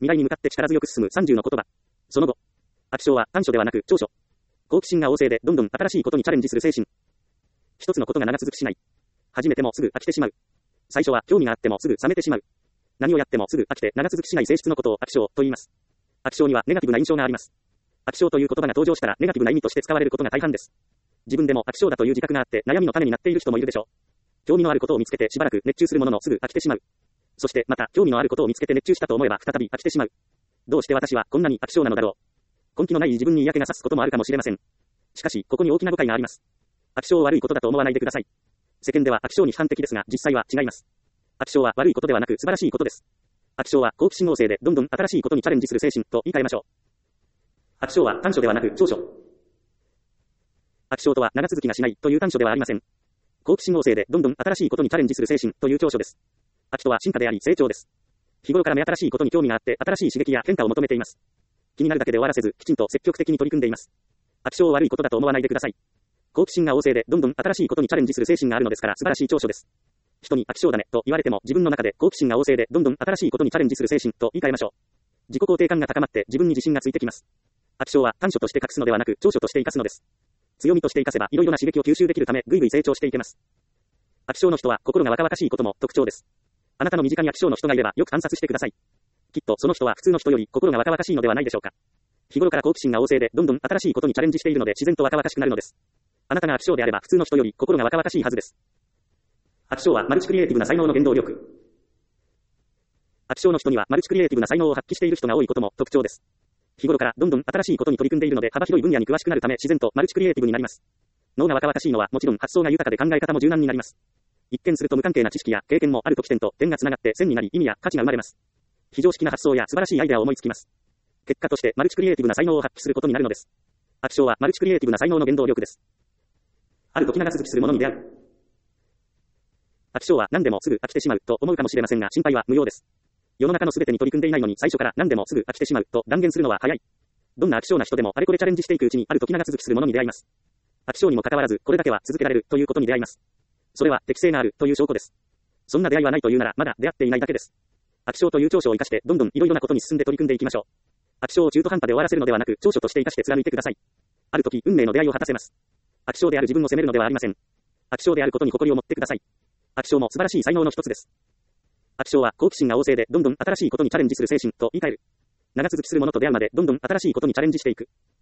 未来に向かって力強く進む30の言葉。その後。飽き性は短所ではなく長所。好奇心が旺盛でどんどん新しいことにチャレンジする精神。一つのことが長続きしない。始めてもすぐ飽きてしまう。最初は興味があってもすぐ冷めてしまう。何をやってもすぐ飽きて長続きしない性質のことを飽き性と言います。飽き性にはネガティブな印象があります。飽き性という言葉が登場したらネガティブな意味として使われることが大半です。自分でも飽き性だという自覚があって悩みの種になっている人もいるでしょう。興味のあることを見つけてしばらく熱中するもののすぐ飽きてしまう。そしてまた興味のあることを見つけて熱中したと思えば再び飽きてしまう。どうして私はこんなに飽き性なのだろう。根気のない自分に嫌気がさすこともあるかもしれません。しかしここに大きな誤解があります。飽き性を悪いことだと思わないでください。世間では飽き性に批判的ですが実際は違います。飽き性は悪いことではなく素晴らしいことです。飽き性は好奇心旺盛でどんどん新しいことにチャレンジする精神と言い換えましょう。飽き性は短所ではなく長所。飽き性とは長続きがしないという短所ではありません。好奇心旺盛でどんどん新しいことにチャレンジする精神という長所です。飽きとは進化であり成長です。日頃から目新しいことに興味があって新しい刺激や変化を求めています。気になるだけで終わらせずきちんと積極的に取り組んでいます。飽き性を悪いことだと思わないでください。好奇心が旺盛でどんどん新しいことにチャレンジする精神があるのですから素晴らしい長所です。人に飽き性だねと言われても自分の中で好奇心が旺盛でどんどん新しいことにチャレンジする精神と言い換えましょう。自己肯定感が高まって自分に自信がついてきます。飽き性は短所として隠すのではなく長所として生かすのです。強みとして生かせばいろいろな刺激を吸収できるためぐいぐい成長していけます。飽き性の人は心が若々しいことも特徴です。あなたの身近に飽き性の人がいればよく観察してください。きっとその人は普通の人より心が若々しいのではないでしょうか。日頃から好奇心が旺盛でどんどん新しいことにチャレンジしているので自然と若々しくなるのです。あなたが飽き性であれば普通の人より心が若々しいはずです。飽き性はマルチクリエイティブな才能の原動力。飽き性の人にはマルチクリエイティブな才能を発揮している人が多いことも特徴です。日頃からどんどん新しいことに取り組んでいるので幅広い分野に詳しくなるため自然とマルチクリエイティブになります。脳が若々しいのはもちろん発想が豊かで考え方も柔軟になります。一見すると無関係な知識や経験もある時点と点がつながって線になり意味や価値が生まれます。非常識な発想や素晴らしいアイデアを思いつきます。結果としてマルチクリエイティブな才能を発揮することになるのです。飽き性はマルチクリエイティブな才能の原動力です。ある時長続きするものに出会う。飽き性は何でもすぐ飽きてしまうと思うかもしれませんが心配は無用です。世の中の全てに取り組んでいないのに最初から何でもすぐ飽きてしまうと断言するのは早い。どんな飽き性な人でもあれこれチャレンジしていくうちにある時長続きするものに出会います。飽き性にもかかわらずこれだけは続けられるということに出会います。それは適性があるという証拠です。そんな出会いはないというならまだ出会っていないだけです。飽き性という長所を生かしてどんどんいろいろなことに進んで取り組んでいきましょう。飽き性を中途半端で終わらせるのではなく長所として生かして貫いてください。ある時運命の出会いを果たせます。飽き性である自分を責めるのではありません。飽き性であることに誇りを持ってください。飽き性も素晴らしい才能の一つです。飽き性は好奇心が旺盛でどんどん新しいことにチャレンジする精神と言い換える。長続きするものと出会うまでどんどん新しいことにチャレンジしていく。